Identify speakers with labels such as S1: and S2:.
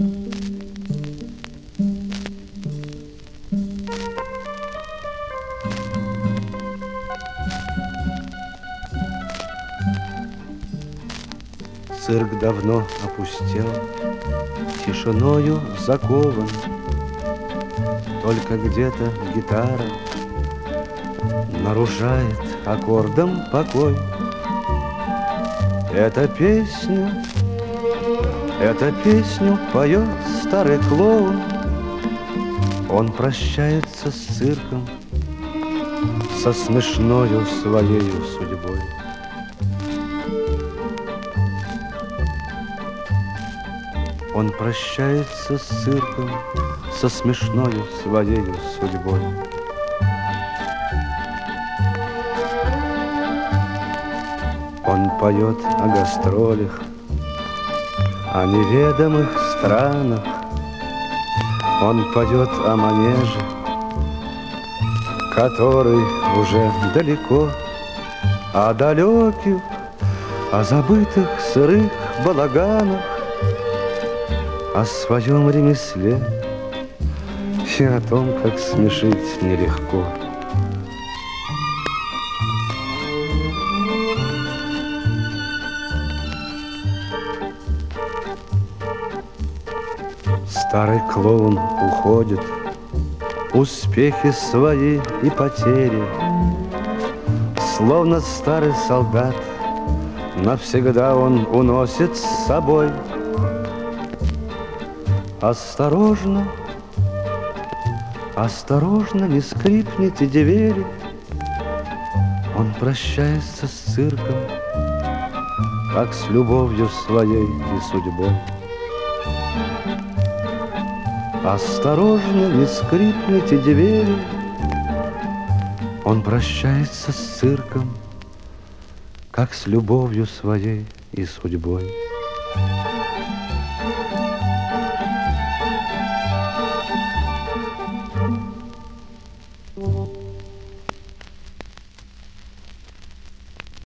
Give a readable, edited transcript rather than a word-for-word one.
S1: Цирк давно опустел, тишиною закован. Только где-то гитара нарушает аккордом покой. Эту песню поет старый клоун. Он прощается с цирком, со смешною своею судьбой. Он прощается с цирком, со смешною своею судьбой. Он поет о гастролях, о неведомых странах. Он поет о манеже, который уже далеко, о далеких, о забытых сырых балаганах, о своем ремесле и о том, как смешить нелегко. Старый клоун уходит, успехи свои и потери, словно старый солдат, навсегда он уносит с собой. Осторожно, осторожно, не скрипните двери. Он прощается с цирком, как с любовью своей и судьбой. Осторожно, не скрипните двери. Он прощается с цирком, как с любовью своей и судьбой.